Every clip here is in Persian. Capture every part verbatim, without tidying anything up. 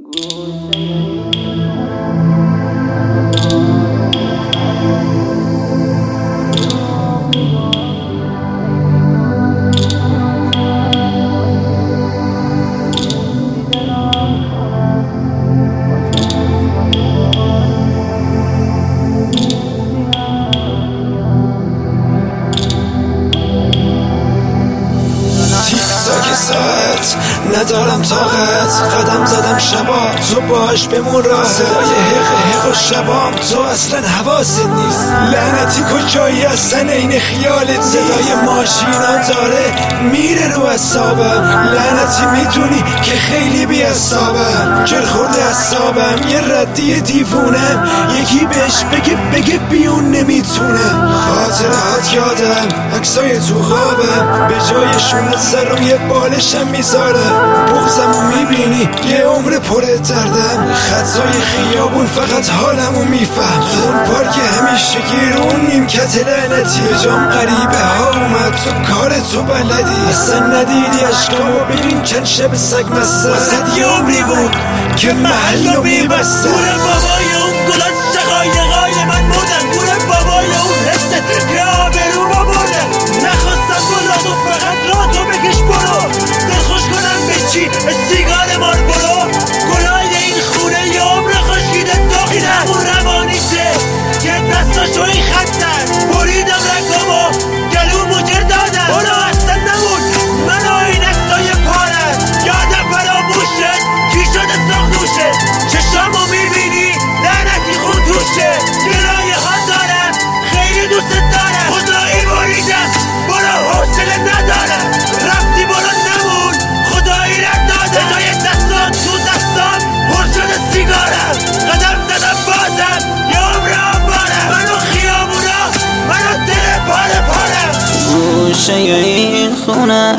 ساعت ندارم طاقت، قدم زدم شبا تو باش بمون راه، صدای حق حق و شبام تو اصلا حواست نیست، لعنتی کجایی اصلا این خیالت، صدای ماشینا داره میره رو اعصابم، لعنتی میدونی که خیلی بی اعصابم، جر خورده اعصابم یه ردی دیوونه، یکی بهش بگه بگه بیون نمیتونه، خاطرات یادم عکسای تو خوابم، به جای شونت سر روی بالشم میذاره، بغزمو میبینی یه عمر پر دردم، خطای خیابون فقط حالمو میفهم، تو اون پارک همیشه گیر اون نیمکت لعنتی، به جام غریبه ها اومد تو کار تو بلدی، اصلا ندیدی اشکامو ببین چند شب سگ مسته، وسط یه عمری بود که محلو میبسته، گوره بابای اون گلات شقایقای من بودن، گوره بابای اون حسه که آبرومو بردن، نخواستم گلاتو فقط را تو بکش برو، دلخوش کنم به چی سیگار مار برو، گلای این خونه یه عمر خشکیده داخل همون روانیشه که دستاشو این خطن، بریدم رگامو گلومو جر دادم، برو اصلا نمون من و این اکتای پارن، یادم فراموشه کی شده ساختوشه، چشامو میبینی لعنتی خون توشه، گرایه ها دارم خیلی دوست دارم، خدایی بریدم برو حوصله ندارم، رفتی برو نمون خدایی ندادم، به جای دستان تو دستان پر شده سیگارم، قدم زدم بازم یه عمر آبارم، منو خیابونا منو دل پاره پارم، گوشه این خونه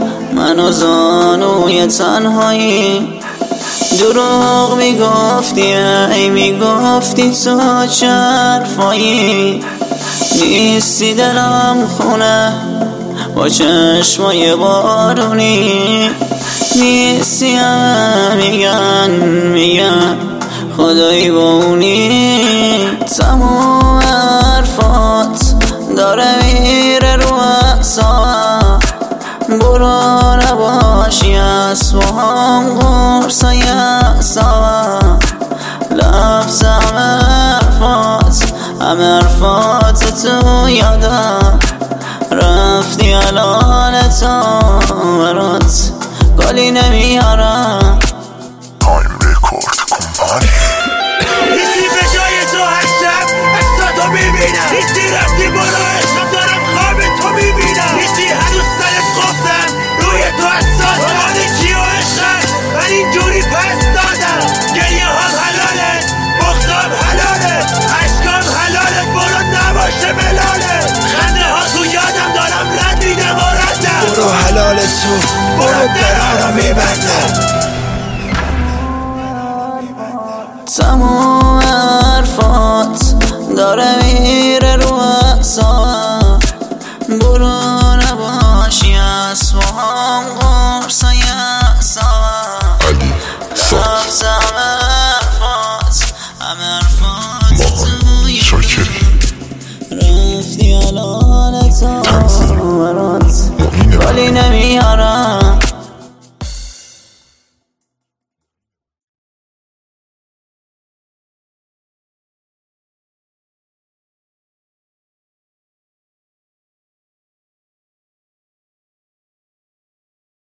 منو زانوی تنهایی، دروغ میگفتی ای میگفتی تو چه حرفایی، نیستی دلم خونه با چشمای بارونی، نیستی همه میگن میگن خدایی با اونی، تموم حرفات داره میره رو اعصابم، برو نباشی از با هم قرصای اعصابم، لفظ همه حرفات همه حرفات تو یادم، رفتی الان تا برات گلی نمیارم. تایم ریکورد کمپانی نیستی به جای تو هر شب عکساتو میبینم، نیستی رفتی برو عشق دارم خواب تو میبینم، نیستی هنوز سرت گفتم روی تو حساسم، حال چی و عشقم من اینجوری پس دادم، گریه هم حلاله بغضم حلاله عشقم حلاله، برو نباشه ملاله، خنده ها تو یادم دارم رد میدم و ردم، برو حلال تو برو درارا میبندم.